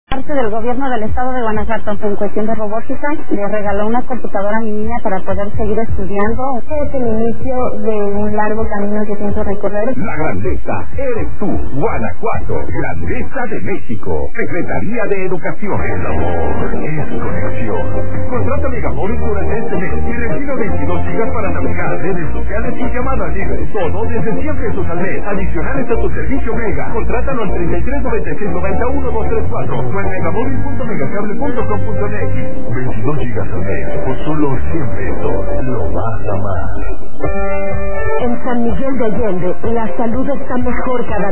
Parte del gobierno del estado de Guanajuato, en cuestión de robótica, le regaló una computadora a mi niña para poder seguir estudiando. Es el inicio de un largo camino que pienso recorrer. La grandeza eres tú, Guanajuato, Grandeza de México, Secretaría de Educación. El amor es conexión. Contrata Megamóvil durante este mes y recibe 22 gigas para navegar, redes sociales y llamadas libres. Todo desde 100 pesos al mes, adicionales a tu servicio Mega. Contrátalo al 33 96 91 234. Megamóvil.megacable.com.mx. 22 gigas al mes por solo 100 pesos. Lo vas a amar. En San Miguel de Allende, la salud está mejor cada